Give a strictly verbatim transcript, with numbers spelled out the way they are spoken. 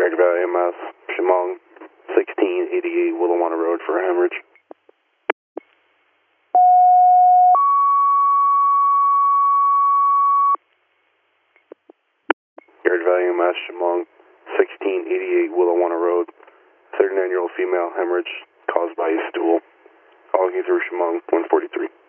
Greg Valley M S, Chemung, sixteen eighty-eight Willawanna Road for a hemorrhage. Greg Valley M S, Chemung, sixteen eighty-eight Willawanna Road, thirty-nine year old female hemorrhage caused by a stool. Calling you through Chemung, one forty-three.